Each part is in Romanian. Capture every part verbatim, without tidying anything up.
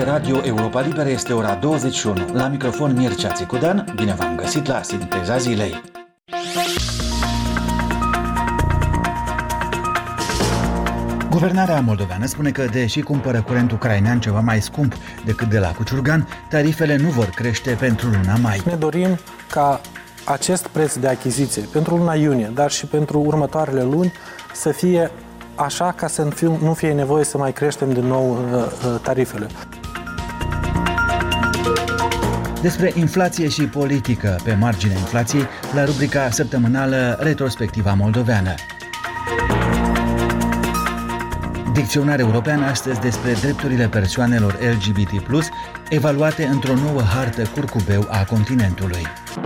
Ascultați Radio Europa Liberă, este ora douăzeci și unu. La microfon Mircea Țicudean, bine v-am găsit la Sinteza Zilei. Guvernarea moldoveană spune că, deși cumpără curent ucrainean ceva mai scump decât de la Cuciurgan, tarifele nu vor crește pentru luna mai. Ne dorim ca acest preț de achiziție pentru luna iunie, dar și pentru următoarele luni, să fie așa ca să nu fie nevoie să mai creștem din nou tarifele. Despre inflație și politică pe marginea inflației la rubrica săptămânală Retrospectiva moldoveană. Dicționar european astăzi despre drepturile persoanelor L G B T plus, evaluate într-o nouă hartă curcubeu a continentului.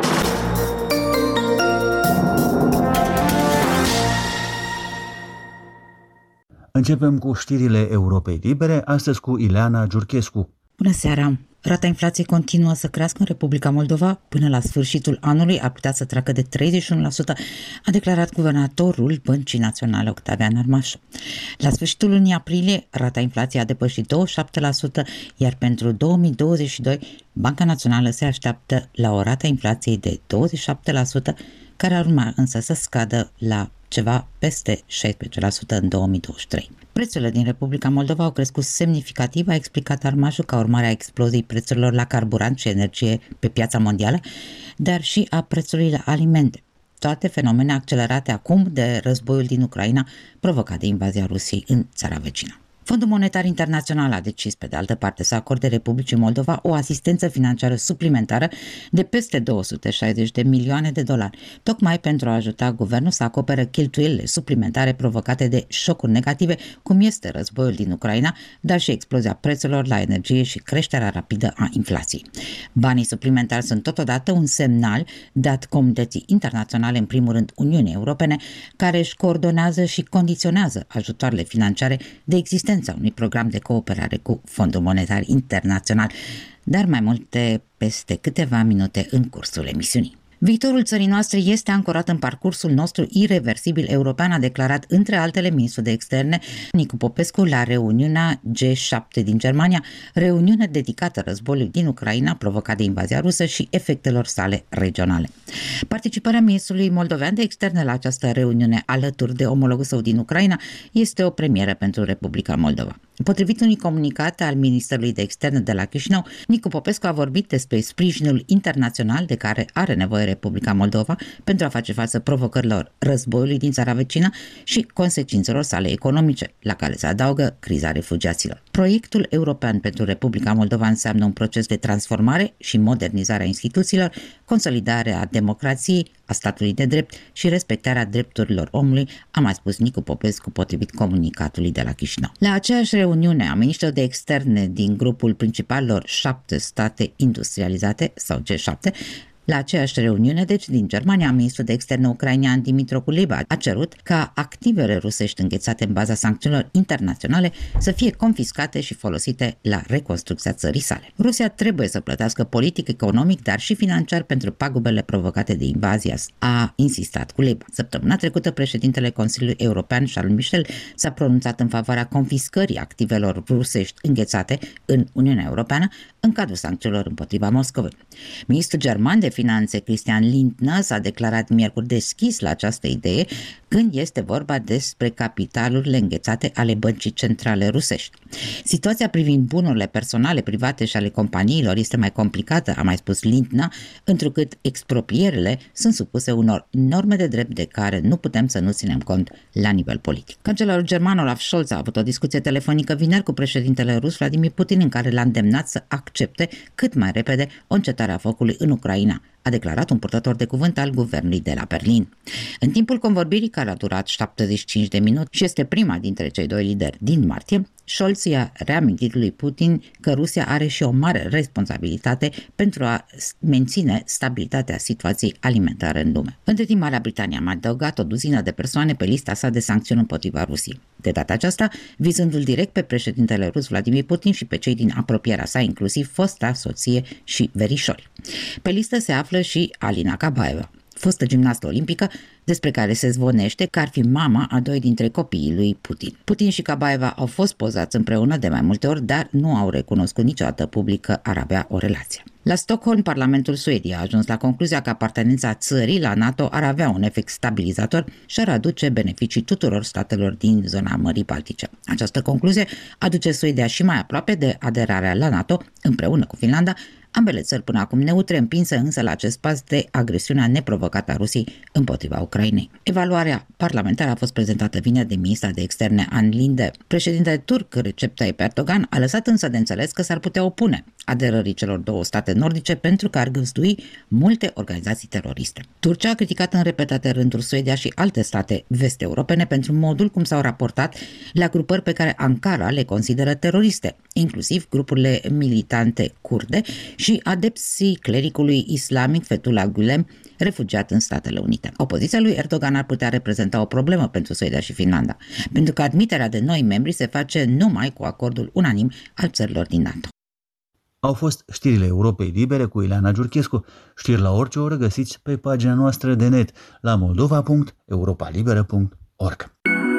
Începem cu știrile Europei Libere, astăzi cu Ileana Giurchescu. Bună seara! Rata inflației continuă să crească în Republica Moldova. Până la sfârșitul anului ar putea să treacă de treizeci și unu la sută, a declarat guvernatorul Băncii Naționale, Octavian Armaș. La sfârșitul lunii aprilie, rata inflației a depășit douăzeci și șapte la sută, iar pentru două mii douăzeci și doi, Banca Națională se așteaptă la o rată inflației de douăzeci și șapte la sută, care ar urma însă să scadă la ceva peste șaisprezece la sută în două mii douăzeci și trei. Prețurile din Republica Moldova au crescut semnificativ, a explicat Armașul, ca urmare a exploziei prețurilor la carburant și energie pe piața mondială, dar și a prețului la alimente. Toate fenomene accelerate acum de războiul din Ucraina, provocat de invazia Rusiei în țara vecină. Fondul Monetar Internațional a decis, pe de altă parte, să acorde Republicii Moldova o asistență financiară suplimentară de peste două sute șaizeci de milioane de dolari, tocmai pentru a ajuta guvernul să acopere cheltuielile suplimentare provocate de șocuri negative, cum este războiul din Ucraina, dar și explozia prețurilor la energie și creșterea rapidă a inflației. Banii suplimentari sunt totodată un semnal dat comunității internaționale, în primul rând Uniunii Europene, care își coordonează și condiționează ajutoarele financiare de existență a unui program de cooperare cu Fondul Monetar Internațional, dar mai multe peste câteva minute în cursul emisiunii. Viitorul țării noastre este ancorat în parcursul nostru ireversibil european, a declarat între altele ministrul de externe Nicu Popescu la reuniunea G șapte din Germania, reuniune dedicată războiului din Ucraina provocat de invazia rusă și efectelor sale regionale. Participarea ministrului moldovean de externe la această reuniune alături de omologul său din Ucraina este o premieră pentru Republica Moldova. Potrivit unui comunicat al Ministerului de Externe de la Chișinău, Nicu Popescu a vorbit despre sprijinul internațional de care are nevoie Republica Moldova pentru a face față provocărilor războiului din țara vecină și consecințelor sale economice, la care se adaugă criza refugiaților. Proiectul european pentru Republica Moldova înseamnă un proces de transformare și modernizare a instituțiilor, consolidarea democrației, a statului de drept și respectarea drepturilor omului, a mai spus Nicu Popescu, potrivit comunicatului de la Chișinău. La aceeași reuniune a miniștrilor de externe din grupul principalelor șapte state industrializate, sau G șapte, La aceeași reuniune, deci, din Germania, ministrul de externe ucrainean Dimitru Kuleba a cerut ca activele rusești înghețate în baza sancțiunilor internaționale să fie confiscate și folosite la reconstrucția țării sale. Rusia trebuie să plătească politic, economic, dar și financiar pentru pagubele provocate de invazia, a insistat Kuleba. Săptămâna trecută, președintele Consiliului European, Charles Michel, s-a pronunțat în favoarea confiscării activelor rusești înghețate în Uniunea Europeană în cadrul sancțiunilor împotriva Moscovei. Ministrul german de Finanțe, Christian Lindner, s-a declarat miercuri deschis la această idee când este vorba despre capitalurile înghețate ale băncii centrale rusești. Situația privind bunurile personale, private și ale companiilor este mai complicată, a mai spus Lindner, întrucât expropierile sunt supuse unor norme de drept de care nu putem să nu ținem cont la nivel politic. Cancelarul german Olaf Scholz a avut o discuție telefonică vineri cu președintele rus Vladimir Putin, în care l-a îndemnat să accepte cât mai repede o încetare a focului în Ucraina, a declarat un purtător de cuvânt al guvernului de la Berlin. În timpul convorbirii, care a durat șaptezeci și cinci de minute și este prima dintre cei doi lideri din martie, Scholz i-a reamintit lui Putin că Rusia are și o mare responsabilitate pentru a menține stabilitatea situației alimentare în lume. Între timp, Marea Britanie a mai adăugat o duzină de persoane pe lista sa de sancțiuni împotriva Rusiei. De data aceasta, vizându-l direct pe președintele rus Vladimir Putin și pe cei din apropierea sa, inclusiv fosta soție și verișori. Pe listă se află și Alina Kabaeva, fostă gimnastă olimpică, despre care se zvonește că ar fi mama a doi dintre copiii lui Putin. Putin și Kabaeva au fost pozați împreună de mai multe ori, dar nu au recunoscut niciodată public că ar avea o relație. La Stockholm, Parlamentul Suediei a ajuns la concluzia că apartenența țării la NATO ar avea un efect stabilizator și ar aduce beneficii tuturor statelor din zona Mării Baltice. Această concluzie aduce Suedia și mai aproape de aderarea la NATO, împreună cu Finlanda, ambele țări până acum neutre, împinse însă la acest pas de agresiunea neprovocată a Rusiei împotriva Ucrainei. Evaluarea parlamentară a fost prezentată vineri de ministra de externe Ann Linde. Președintele turc Recep Tayyip Erdogan a lăsat însă de înțeles că s-ar putea opune aderării celor două state nordice pentru că ar găzdui multe organizații teroriste. Turcia a criticat în repetate rânduri Suedia și alte state vest-europene pentru modul cum s-au raportat la grupări pe care Ankara le consideră teroriste, inclusiv grupurile militante kurde și adepții clericului islamic Fethullah Gülen, refugiat în Statele Unite. Opoziția lui Erdogan ar putea reprezenta o problemă pentru Suedia și Finlanda, pentru că admiterea de noi membri se face numai cu acordul unanim al țărilor din NATO. Au fost știrile Europei Libere cu Ileana Giurchescu. Știri la orice oră găsiți pe pagina noastră de net la moldova punct europa liberă punct org.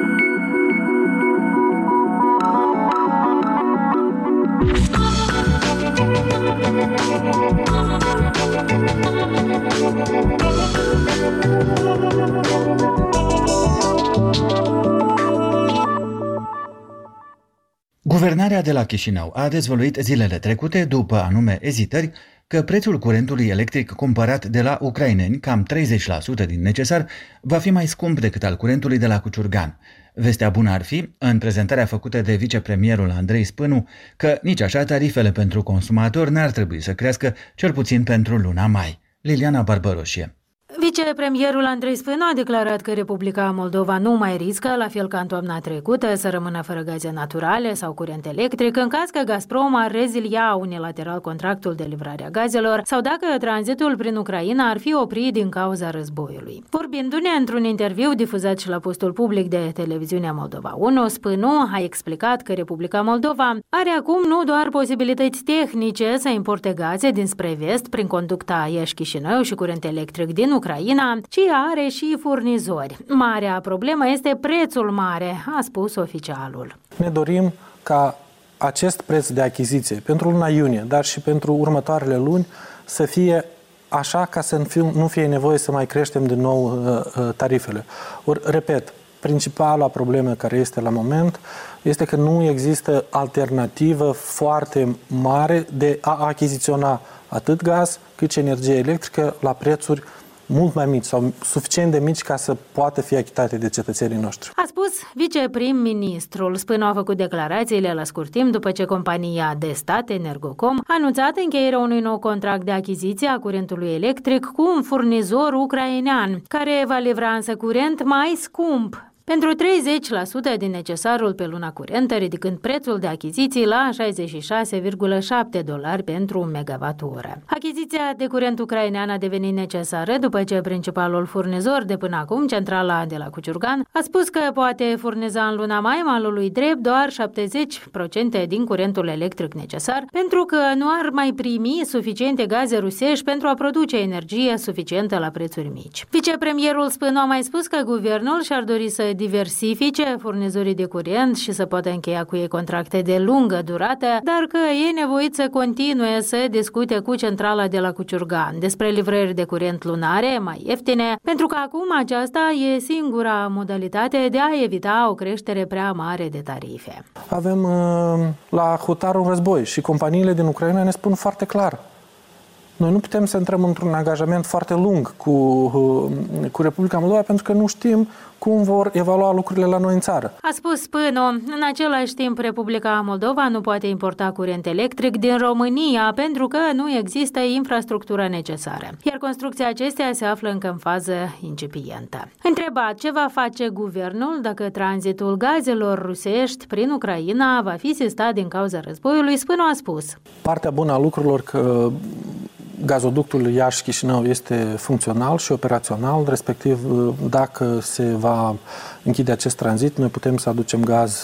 Guvernarea de la Chișinău a dezvăluit zilele trecute, după anume ezitări, că prețul curentului electric cumpărat de la ucraineni, cam treizeci la sută din necesar, va fi mai scump decât al curentului de la Cuciurgan. Vestea bună ar fi, în prezentarea făcută de vicepremierul Andrei Spânu, că nici așa tarifele pentru consumatori n-ar trebui să crească, cel puțin pentru luna mai. Liliana Barbăroșie. Vicepremierul Andrei Spânu a declarat că Republica Moldova nu mai riscă, la fel ca în toamna trecută, să rămână fără gaze naturale sau curent electric în caz că Gazprom ar rezilia unilateral contractul de livrare a gazelor sau dacă tranzitul prin Ucraina ar fi oprit din cauza războiului. Vorbindu-ne într-un interviu difuzat și la postul public de televiziunea Moldova unu, Spânu a explicat că Republica Moldova are acum nu doar posibilități tehnice să importe gaze dinspre vest prin conducta Iași-Chișinău și curent electric din Ucraina, ci are și furnizori. Marea problemă este prețul mare, a spus oficialul. Ne dorim ca acest preț de achiziție pentru luna iunie, dar și pentru următoarele luni, să fie așa ca să nu fie nevoie să mai creștem din nou tarifele. Or, repet, principala problemă care este la moment este că nu există alternativă foarte mare de a achiziționa atât gaz cât și energie electrică la prețuri mult mai mici sau suficient de mici ca să poată fi achitate de cetățenii noștri. A spus viceprim-ministrul. Spânu a făcut declarațiile la scurt timp după ce compania de stat Energocom a anunțat încheierea unui nou contract de achiziție a curentului electric cu un furnizor ucrainean, care va livra însă curent mai scump, pentru treizeci la sută din necesarul pe luna curentă, ridicând prețul de achiziții la șaizeci și șase virgulă șapte dolari pentru un megawatt-oră. Achiziția de curent ucrainean a devenit necesară după ce principalul furnizor de până acum, centrala de la Cuciurgan, a spus că poate furniza în luna mai malului drept doar șaptezeci la sută din curentul electric necesar, pentru că nu ar mai primi suficiente gaze rusești pentru a produce energie suficientă la prețuri mici. Vicepremierul Spânu a mai spus că guvernul și-ar dori să diversifice furnizorii de curent și să poată încheia cu ei contracte de lungă durată, dar că e nevoit să continue să discute cu centrala de la Cuciurgan despre livrări de curent lunare mai ieftine, pentru că acum aceasta e singura modalitate de a evita o creștere prea mare de tarife. Avem la hotar un război și companiile din Ucraina ne spun foarte clar: noi nu putem să intrăm într-un angajament foarte lung cu, cu Republica Moldova pentru că nu știm cum vor evalua lucrurile la noi în țară. A spus Spânu. În același timp, Republica Moldova nu poate importa curent electric din România pentru că nu există infrastructura necesară, iar construcția acesteia se află încă în fază incipientă. Întrebat ce va face guvernul dacă tranzitul gazelor rusești prin Ucraina va fi sistat din cauza războiului, Spânu a spus: partea bună a lucrurilor că gazoductul Iași-Chișinău este funcțional și operațional, respectiv dacă se va închide acest tranzit, noi putem să aducem gaz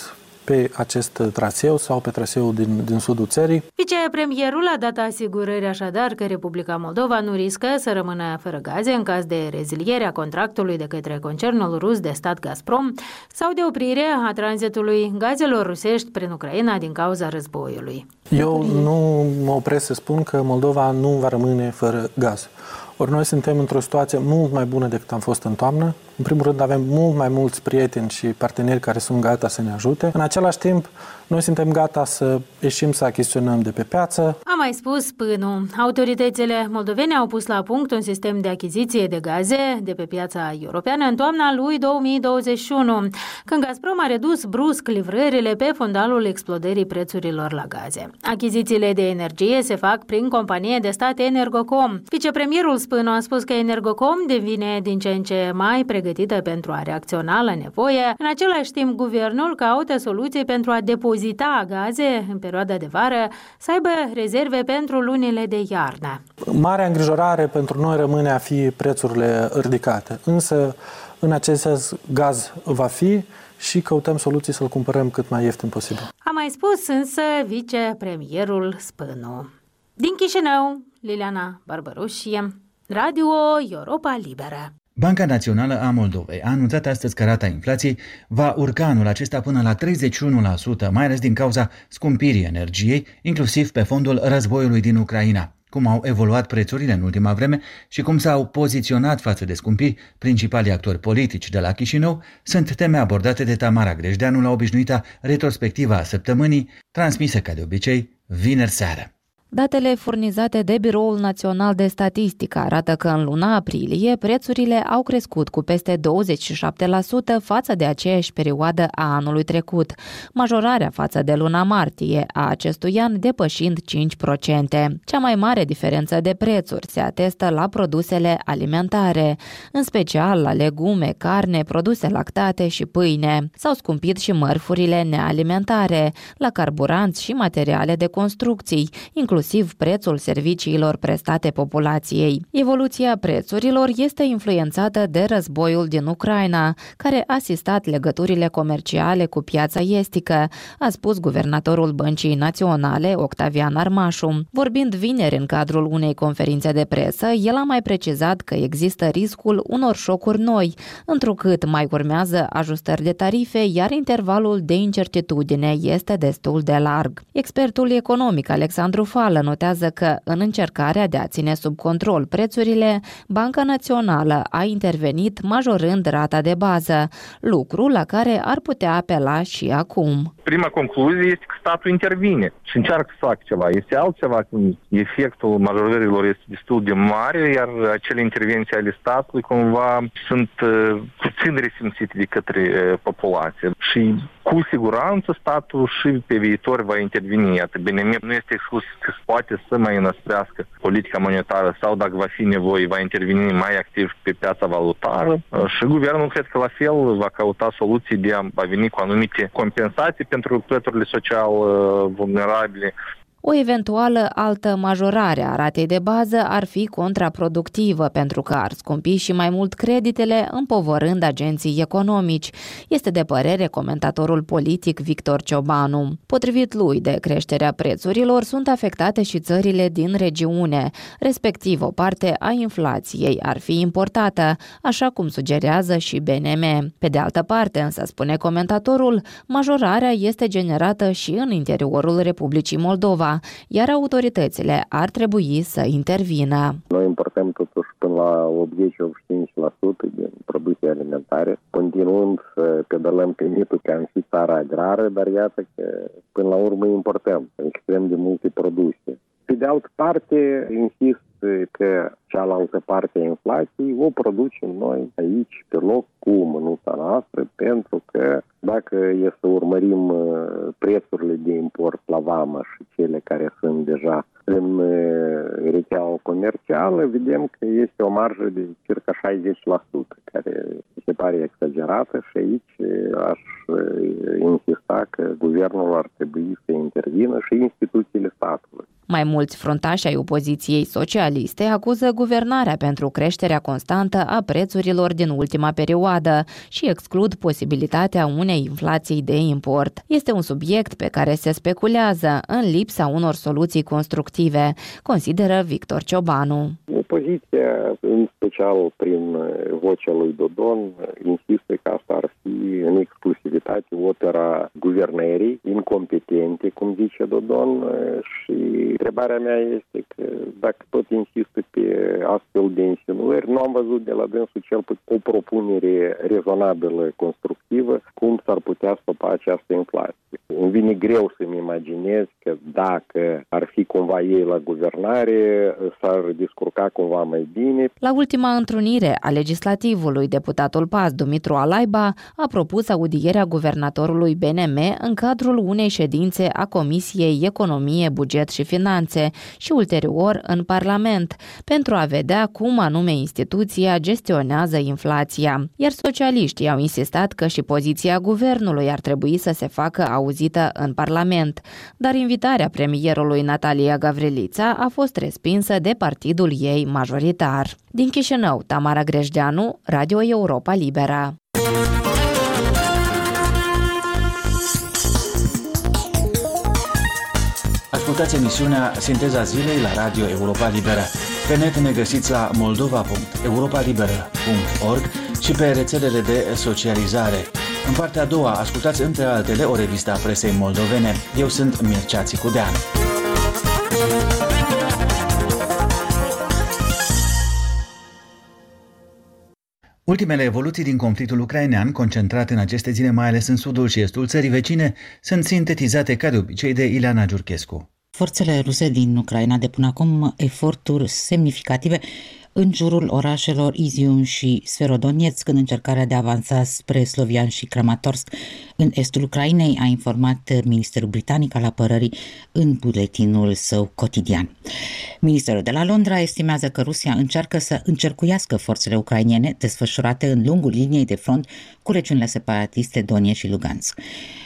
pe acest traseu sau pe traseul din, din sudul țării. Vicepremierul a dat asigurări așadar că Republica Moldova nu riscă să rămână fără gaze în caz de reziliere a contractului de către concernul rus de stat Gazprom sau de oprire a tranzitului gazelor rusești prin Ucraina din cauza războiului. Eu nu mă opresc să spun că Moldova nu va rămâne fără gaz. Ori noi suntem într-o situație mult mai bună decât am fost în toamnă. În primul rând avem mult mai mulți prieteni și parteneri care sunt gata să ne ajute. În același timp, noi suntem gata să ieșim să achiziționăm de pe piață. A mai spus Spânu. Autoritățile moldovene au pus la punct un sistem de achiziție de gaze de pe piața europeană în toamna lui două mii douăzeci și unu, când Gazprom a redus brusc livrările pe fundalul explodării prețurilor la gaze. Achizițiile de energie se fac prin companie de stat Energocom. Vicepremierul Spânu a spus că Energocom devine din ce în ce mai pregătită pentru a reacționa la nevoie. În același timp, guvernul caută soluții pentru a depozita gaze în perioada de vară, să aibă rezerve pentru lunile de iarnă. Marea îngrijorare pentru noi rămâne a fi prețurile ridicate. Însă, în acest sens, gaz va fi și căutăm soluții să-l cumpărăm cât mai ieftin posibil. A mai spus însă vicepremierul Spânu. Din Chișinău, Liliana Barbaroșie, Radio Europa Liberă. Banca Națională a Moldovei a anunțat astăzi că rata inflației va urca anul acesta până la treizeci și unu la sută, mai ales din cauza scumpirii energiei, inclusiv pe fondul războiului din Ucraina. Cum au evoluat prețurile în ultima vreme și cum s-au poziționat față de scumpiri principalii actori politici de la Chișinău sunt teme abordate de Tamara Grejdeanu la obișnuita retrospectivă a săptămânii, transmisă ca de obicei vineri seară. Datele furnizate de Biroul Național de Statistică arată că în luna aprilie prețurile au crescut cu peste douăzeci și șapte la sută față de aceeași perioadă a anului trecut, majorarea față de luna martie a acestui an depășind cinci la sută. Cea mai mare diferență de prețuri se atestă la produsele alimentare, în special la legume, carne, produse lactate și pâine. S-au scumpit și mărfurile nealimentare, la carburanți și materiale de construcții, inclusiv prețul serviciilor prestate populației. Evoluția prețurilor este influențată de războiul din Ucraina, care a asistat legăturile comerciale cu piața estică, a spus guvernatorul Băncii Naționale, Octavian Armașu. Vorbind vineri în cadrul unei conferințe de presă, el a mai precizat că există riscul unor șocuri noi, întrucât mai urmează ajustări de tarife, iar intervalul de incertitudine este destul de larg. Expertul economic Alexandru Fală notează că, în încercarea de a ține sub control prețurile, Banca Națională a intervenit majorând rata de bază, lucru la care ar putea apela și acum. Prima concluzie este că statul intervine și încearcă să facă ceva. Este altceva când efectul majorărilor este destul de mare, iar acele intervenții ale statului cumva sunt uh, puțin resimțite de către uh, populație. Și cu siguranță statul și pe viitor va interveni. Iată, B N M nu este exclus că poate să mai înăsprească politica monetară sau, dacă va fi nevoie, va interveni mai activ pe piața valutară. Și guvernul cred că la fel va căuta soluții de a veni cu anumite compensații pentru prețurile social vulnerabile. O eventuală altă majorare a ratei de bază ar fi contraproductivă pentru că ar scumpi și mai mult creditele, împovărând agenții economici, este de părere comentatorul politic Victor Ciobanu. Potrivit lui, de creșterea prețurilor sunt afectate și țările din regiune, respectiv o parte a inflației ar fi importată, așa cum sugerează și B N M. Pe de altă parte, însă, spune comentatorul, majorarea este generată și în interiorul Republicii Moldova, iar autoritățile ar trebui să intervină. Noi importăm totuși până la optzeci la optzeci și cinci la sută din produse alimentare, continuând să pedalăm pe mitul că am fi țara agrară, dar iată că până la urmă importăm extrem de multe produse. Pe de altă parte, insist că cealaltă parte a inflației o producem noi aici, pe loc, cu mânuța noastră, pentru că dacă e să urmărim prețurile de import la vamă și cele care sunt deja în rețeaua comercială, vedem că este o marjă de circa șaizeci la sută, care se pare exagerată și aici aș insista că guvernul ar trebui să intervină și instituțiile statului. Mai mulți fruntași ai opoziției socialiste acuză guvernarea pentru creșterea constantă a prețurilor din ultima perioadă și exclud posibilitatea unei inflații de import. Este un subiect pe care se speculează în lipsa unor soluții constructive, consideră Victor Ciobanu. Opoziția, în special prin vocea lui Dodon, insistă că asta ar fi în exclusivitate opera guvernării, incompetente, cum zice Dodon, și întrebarea mea este că dacă tot insistă pe astfel de insinuări, nu am văzut de la dânsul cel puțin o propunere rezonabilă, constructivă, cum s-ar putea stopa această inflație. Îmi vine greu să-mi imaginez că dacă ar fi cumva ei la guvernare, s-ar descurca cumva mai bine. La ultima întrunire a legislativului, deputatul P A S Dumitru Alaiba a propus audierea guvernatorului B N M în cadrul unei ședințe a Comisiei Economie, Buget și Finanțe și ulterior în Parlament, pentru a vedea cum anume instituția gestionează inflația. Iar socialiștii au insistat că și poziția guvernului ar trebui să se facă auzită în Parlament, dar invitarea premierului Natalia Gavrilița a fost respinsă de partidul ei majoritar. Din Chișinău, Tamara Grejdeanu, Radio Europa Liberă. Ascultați emisiunea Sinteza Zilei la Radio Europa Liberă. Pe net ne găsiți la moldova punct europa liberă punct org și pe rețelele de socializare. În partea a doua, ascultați între altele o revistă a presei moldovene. Eu sunt Mircea Țicudean. Ultimele evoluții din conflictul ucrainean, concentrat în aceste zile mai ales în sudul și estul țării vecine, sunt sintetizate ca de obicei de Ileana Giurchescu. Forțele ruse din Ucraina depun acum eforturi semnificative în jurul orașelor Izium și Sferodonetsk în încercarea de a avansa spre Slovian și Kramatorsk în estul Ucrainei, a informat Ministerul Britanic al Apărării în buletinul său cotidian. Ministerul de la Londra estimează că Rusia încearcă să încercuiască forțele ucrainene desfășurate în lungul liniei de front cu regiunile separatiste Donetsk și Lugansk.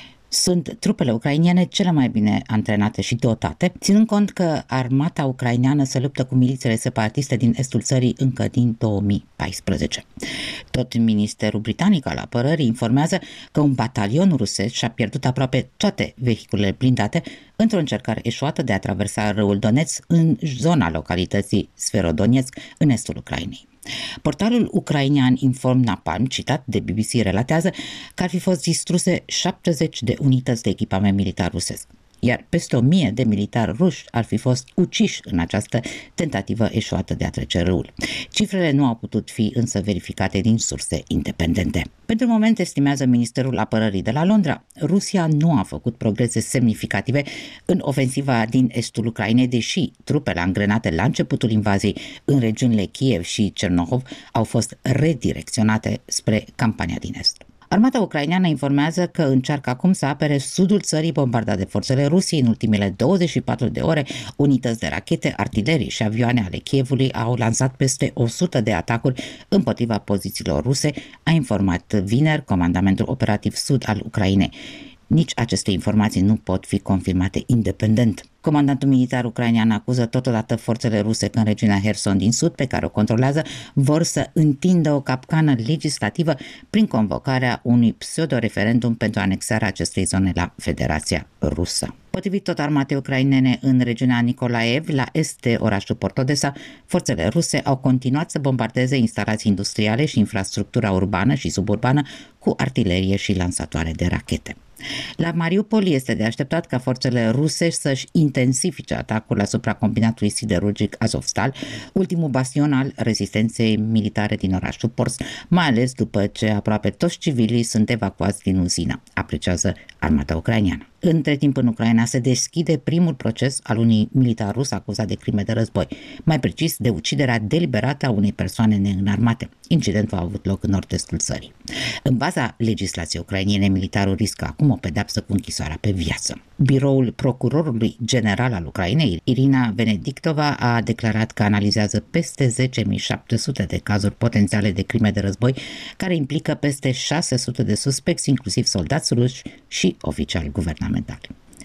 Sunt trupele ucrainene cele mai bine antrenate și dotate, ținând cont că armata ucraineană se luptă cu milițiile separatiste din estul țării încă din două mii paisprezece. Tot Ministerul Britanic al Apărării informează că un batalion rusesc și-a pierdut aproape toate vehiculele blindate într-o încercare eșuată de a traversa râul Donetsk în zona localității Sferodonetsk, în estul Ucrainei. Portalul ucrainean Inform Napalm, citat de B B C, relatează că ar fi fost distruse șaptezeci de unități de echipament militar rusesc, iar peste o mie de militari ruși ar fi fost uciși în această tentativă eșuată de a trece râul. Cifrele nu au putut fi însă verificate din surse independente. Pentru moment, estimează Ministerul Apărării de la Londra, Rusia nu a făcut progrese semnificative în ofensiva din estul Ucrainei, deși trupele angrenate la începutul invaziei în regiunile Kiev și Cernihov au fost redirecționate spre campania din est. Armata ucraineană informează că încearcă acum să apere sudul țării bombardat de forțele Rusiei. În ultimele douăzeci și patru de ore, unități de rachete, artilerii și avioane ale Kievului au lansat peste o sută de atacuri împotriva pozițiilor ruse, a informat vineri Comandamentul Operativ Sud al Ucrainei. Nici aceste informații nu pot fi confirmate independent. Comandantul militar ucrainean acuză totodată forțele ruse că în regiunea Herson din sud, pe care o controlează, vor să întindă o capcană legislativă prin convocarea unui pseudo-referendum pentru anexarea acestei zone la Federația Rusă. Potrivit tot armatei ucrainene, în regiunea Nicolaev, la est de orașul Port Odessa, forțele ruse au continuat să bombardeze instalații industriale și infrastructura urbană și suburbană cu artilerie și lansatoare de rachete. La Mariupol este de așteptat ca forțele ruse să-și intensifice atacul asupra combinatului siderurgic Azovstal, ultimul bastion al rezistenței militare din orașul Pors, mai ales după ce aproape toți civilii sunt evacuați din uzină, apreciază armata ucraineană. Între timp, în Ucraina se deschide primul proces al unui militar rus acuzat de crime de război, mai precis de uciderea deliberată a unei persoane neînarmate. Incidentul a avut loc în nord-estul țării. În baza legislației ucrainiene, militarul riscă acum o pedeapsă cu închisoarea pe viață. Biroul procurorului general al Ucrainei, Irina Venedictova, a declarat că analizează peste zece mii șapte sute de cazuri potențiale de crime de război, care implică peste șase sute de suspecți, inclusiv soldați ruși și oficiali guvernamentali.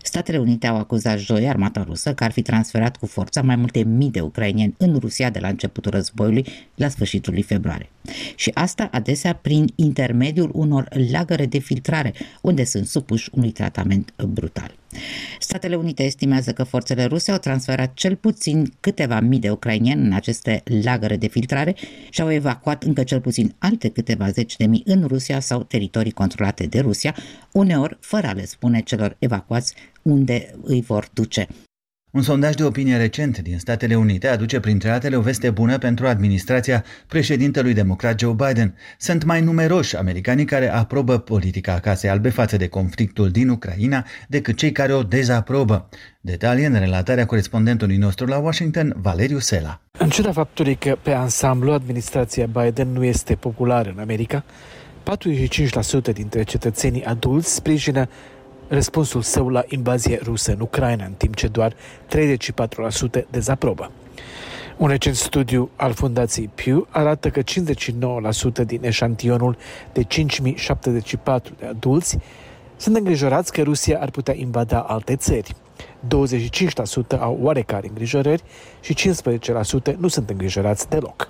Statele Unite au acuzat joi armata rusă că ar fi transferat cu forța mai multe mii de ucraineni în Rusia de la începutul războiului la sfârșitul lui februarie. Și asta adesea prin intermediul unor lagăre de filtrare, unde sunt supuși unui tratament brutal. Statele Unite estimează că forțele ruse au transferat cel puțin câteva mii de ucraineni în aceste lagăre de filtrare și au evacuat încă cel puțin alte câteva zeci de mii în Rusia sau teritorii controlate de Rusia, uneori fără a le spune celor evacuați unde îi vor duce. Un sondaj de opinie recent din Statele Unite aduce printre altele o veste bună pentru administrația președintelui democrat Joe Biden. Sunt mai numeroși americanii care aprobă politica Casei Albe față de conflictul din Ucraina decât cei care o dezaprobă. Detalii în relatarea corespondentului nostru la Washington, Valeriu Sela. În ciuda faptului că pe ansamblu administrația Biden nu este populară în America, patruzeci și cinci la sută dintre cetățenii adulți sprijină răspunsul său la invazia rusă în Ucraina, în timp ce doar treizeci și patru la sută dezaprobă. Un recent studiu al Fundației Pew arată că cincizeci și nouă la sută din eșantionul de cinci mii șaptezeci și patru de adulți sunt îngrijorați că Rusia ar putea invada alte țări. douăzeci și cinci la sută au oarecare îngrijorări și cincisprezece la sută nu sunt îngrijorați deloc.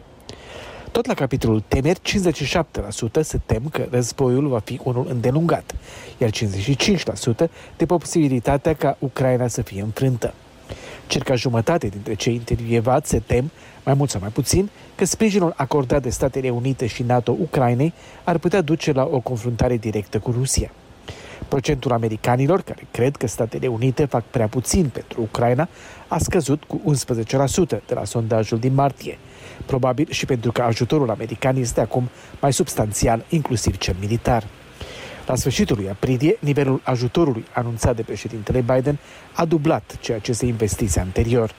Tot la capitolul temeri, cincizeci și șapte la sută se tem că războiul va fi unul îndelungat, iar cincizeci și cinci la sută de posibilitatea ca Ucraina să fie înfrântă. Circa jumătate dintre cei intervievați se tem, mai mult sau mai puțin, că sprijinul acordat de Statele Unite și NATO Ucrainei ar putea duce la o confruntare directă cu Rusia. Procentul americanilor care cred că Statele Unite fac prea puțin pentru Ucraina a scăzut cu unsprezece la sută de la sondajul din martie, probabil și pentru că ajutorul american este acum mai substanțial, inclusiv cel militar. La sfârșitul lui aprilie, nivelul ajutorului anunțat de președintele Biden a dublat ceea ce se investise anterior.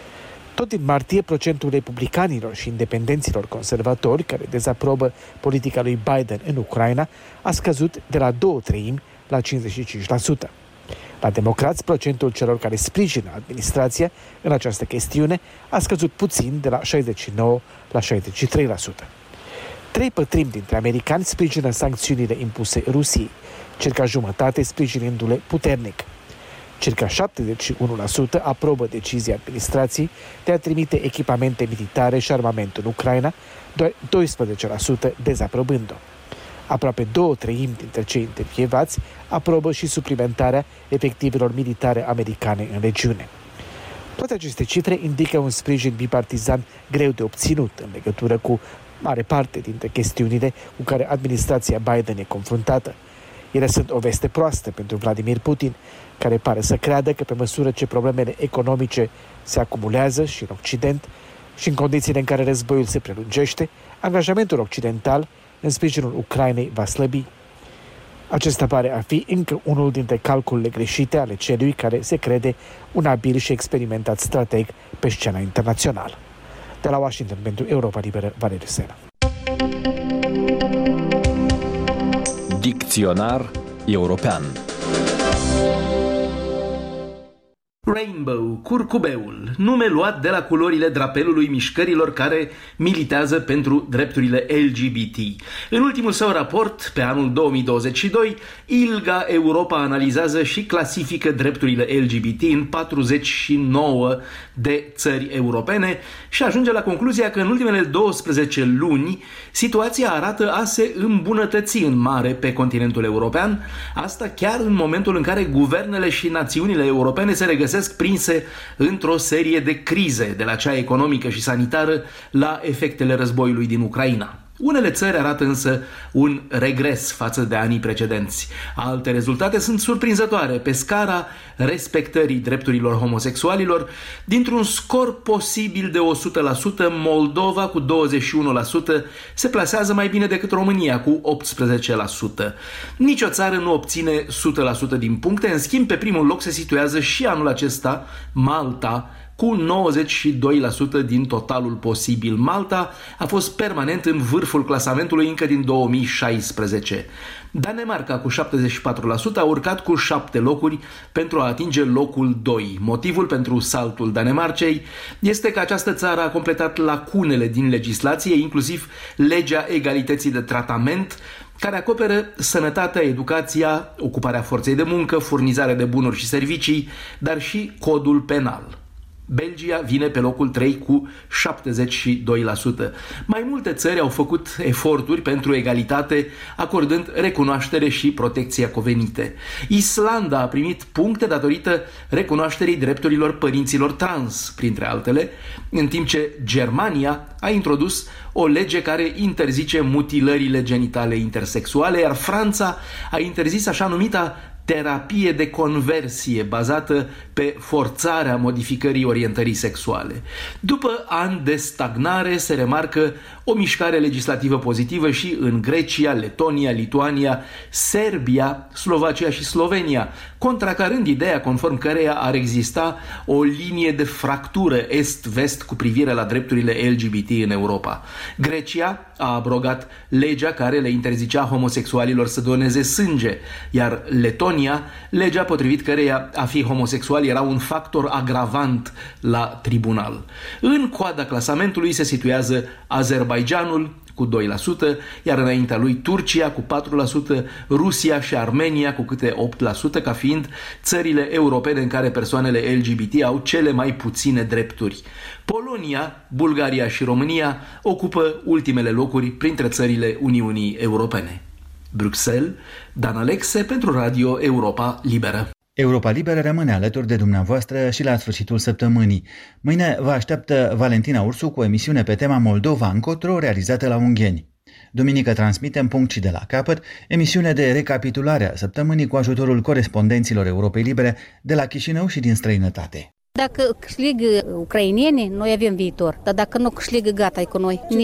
Tot din martie, procentul republicanilor și independenților conservatori care dezaprobă politica lui Biden în Ucraina a scăzut de la două treimi la cincizeci și cinci la sută. La democrați, procentul celor care sprijină administrația în această chestiune a scăzut puțin de la șaizeci și nouă la șaizeci și trei la sută. Trei pătrimi dintre americani sprijină sancțiunile impuse Rusiei, circa jumătate sprijinindu-le puternic. Circa șaptezeci și unu la sută aprobă decizia administrației de a trimite echipamente militare și armament în Ucraina, doar doisprezece la sută dezaprobând-o. Aproape două treimi dintre cei intervievați aprobă și suplimentarea efectivelor militare americane în regiune. Toate aceste cifre indică un sprijin bipartizan greu de obținut în legătură cu mare parte dintre chestiunile cu care administrația Biden e confruntată. Ele sunt o veste proastă pentru Vladimir Putin, care pare să creadă că pe măsură ce problemele economice se acumulează și în Occident și în condițiile în care războiul se prelungește, angajamentul occidental în sprijinul Ucrainei va slăbi. Acesta pare a fi încă unul dintre calculele greșite ale celui care se crede un abil și experimentat strateg pe scena internațională. De la Washington pentru Europa Liberă, Valeriu Sela. Dicționar european. Rainbow, curcubeul, nume luat de la culorile drapelului mișcărilor care militează pentru drepturile L G B T. În ultimul său raport, pe anul două mii douăzeci și doi, ILGA Europa analizează și clasifică drepturile L G B T în patruzeci și nouă de țări europene și ajunge la concluzia că în ultimele douăsprezece luni situația arată a se îmbunătăți în mare pe continentul european, asta chiar în momentul în care guvernele și națiunile europene se regăsesc prinse într-o serie de crize, de la cea economică și sanitară la efectele războiului din Ucraina. Unele țări arată însă un regres față de anii precedenți. Alte rezultate sunt surprinzătoare pe scara respectării drepturilor homosexualilor. Dintr-un scor posibil de o sută la sută, Moldova cu douăzeci și unu la sută se plasează mai bine decât România cu optsprezece la sută. Nici o țară nu obține o sută la sută din puncte, în schimb pe primul loc se situează și anul acesta Malta, cu nouăzeci și doi la sută din totalul posibil. Malta a fost permanent în vârful clasamentului încă din două mii șaisprezece. Danemarca cu șaptezeci și patru la sută a urcat cu șapte locuri pentru a atinge locul doi. Motivul pentru saltul Danemarcei este că această țară a completat lacunele din legislație, inclusiv legea egalității de tratament, care acoperă sănătatea, educația, ocuparea forței de muncă, furnizarea de bunuri și servicii, dar și codul penal. Belgia vine pe locul trei cu șaptezeci și doi la sută. Mai multe țări au făcut eforturi pentru egalitate, acordând recunoaștere și protecția cuvenite. Islanda a primit puncte datorită recunoașterii drepturilor părinților trans, printre altele, în timp ce Germania a introdus o lege care interzice mutilările genitale intersexuale, iar Franța a interzis așa numita terapie de conversie bazată pe forțarea modificării orientării sexuale. După ani de stagnare se remarcă o mișcare legislativă pozitivă și în Grecia, Letonia, Lituania, Serbia, Slovacia și Slovenia, contracarând ideea conform căreia ar exista o linie de fractură est-vest cu privire la drepturile L G B T în Europa. Grecia a abrogat legea care le interzicea homosexualilor să doneze sânge, iar Letonia legea potrivit căreia a fi homosexual era un factor agravant la tribunal. În coada clasamentului se situează Azerbaidjanul cu doi la sută, iar înaintea lui Turcia cu patru la sută, Rusia și Armenia cu câte opt la sută, ca fiind țările europene în care persoanele L G B T au cele mai puține drepturi. Polonia, Bulgaria și România ocupă ultimele locuri printre țările Uniunii Europene. Bruxelles, Dan Alexe pentru Radio Europa Liberă. Europa Liberă rămâne alături de dumneavoastră și la sfârșitul săptămânii. Mâine vă așteaptă Valentina Ursu cu o emisiune pe tema Moldova încotro, realizată la Ungheni. Duminică transmitem Punct și de la capăt, emisiune de recapitulare a săptămânii cu ajutorul corespondenților Europei Libere de la Chișinău și din străinătate. Dacă câștigă ucrainenii, noi avem viitor. Dar dacă nu câștigă, gata e cu noi. Ne,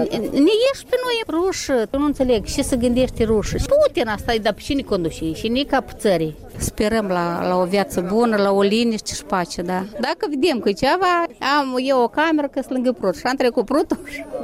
ne ieși pe noi rușă. Nu înțeleg ce se gândește rușă. Putin asta e, dar pe cine conduce? Și nici capul țării. Sperăm la, la o viață bună, la o liniște și pace, da. Dacă vedem că ceva, am eu o cameră că sunt lângă prut și am trecut prutul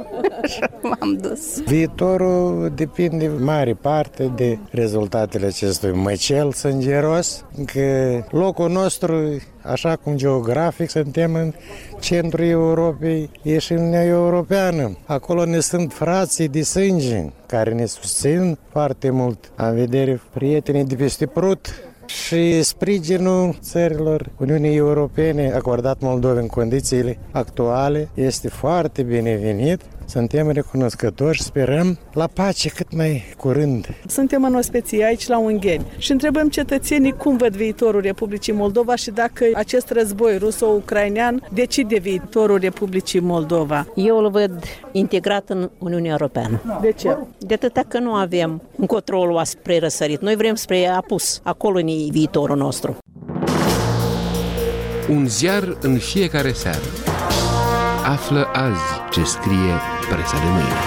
și m-am dus. Viitorul depinde în mare parte de rezultatele acestui măcel sângeros, că locul nostru, așa cum geografic suntem în centrul Europei, e și Uniunea Europeană. Acolo ne sunt frații de sânge care ne susțin foarte mult. Am vedere prietenii de peste Prut și sprijinul țărilor Uniunii Europene acordat Moldovei în condițiile actuale este foarte binevenit. Suntem recunoscători și sperăm la pace cât mai curând. Suntem în ospeție aici la Ungheni și întrebăm cetățenii cum văd viitorul Republicii Moldova și dacă acest război ruso-ucrainean decide viitorul Republicii Moldova. Eu îl văd integrat în Uniunea Europeană. De ce? De atâta că nu avem încotro o spre răsărit. Noi vrem spre apus. Acolo e viitorul nostru. Un ziar în fiecare seară. Află azi ce scrie presa de mâine.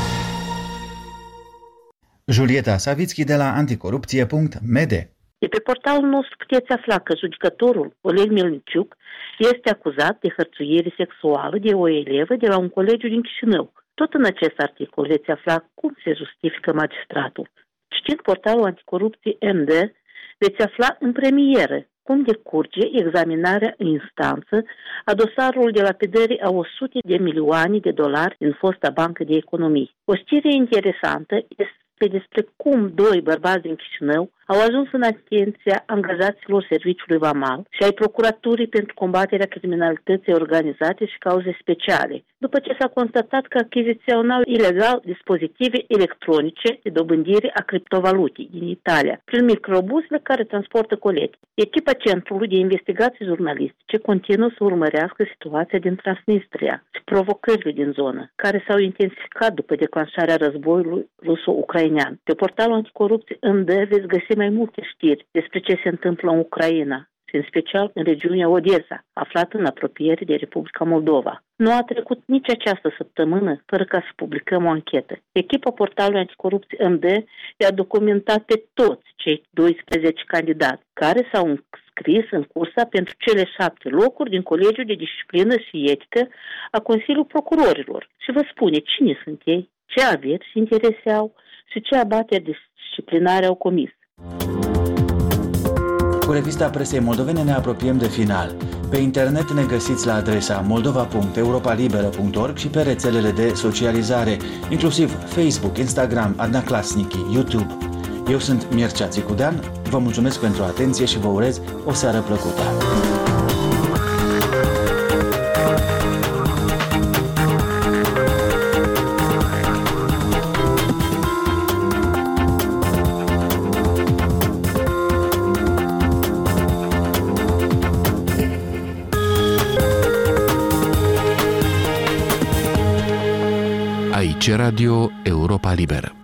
Julieta Savitski de la anticorupție punct m d. De pe portalul nostru puteți afla că judecătorul Oleg Melniciuc este acuzat de hărțuire sexuală de o elevă de la un colegiu din Chișinău. Tot în acest articol veți afla cum se justifică magistratul. Citind portalul anticorupție M D, veți afla în premieră cum decurge examinarea în instanță a dosarului de lapidării a o sută de milioane de dolari din fosta Bancă de Economii. O știre interesantă este despre cum doi bărbați din Chișinău au ajuns în atenția angajaților Serviciului Vamal și ai Procuraturii pentru combaterea criminalității organizate și cauze speciale, după ce s-a constatat că achiziționau ilegal dispozitive electronice de dobândire a criptovalutei din Italia, prin microbusele care transportă colete. Echipa Centrului de Investigații Jurnalistice continuă să urmărească situația din Transnistria și provocările din zonă, care s-au intensificat după declanșarea războiului ruso-ucrainean. Pe portalul anticorupție M D veți găsi mai multe știri despre ce se întâmplă în Ucraina și în special în regiunea Odessa, aflată în apropiere de Republica Moldova. Nu a trecut nici această săptămână fără ca să publicăm o anchetă. Echipa portalului anticorupție M D i-a documentat pe toți cei doisprezece candidați care s-au înscris în cursa pentru cele șapte locuri din Colegiul de Disciplină și Etică a Consiliului Procurorilor și vă spune cine sunt ei, ce averi și interese au și ce abateri disciplinare au comis. Cu revista presei moldovene ne apropiem de final. Pe internet ne găsiți la adresa moldova punct europa liberă punct org și pe rețelele de socializare, inclusiv Facebook, Instagram, Adna Klasniki, YouTube. Eu sunt Mircea Țicudean, vă mulțumesc pentru atenție și vă urez o seară plăcută. Aici Radio Europa Liberă.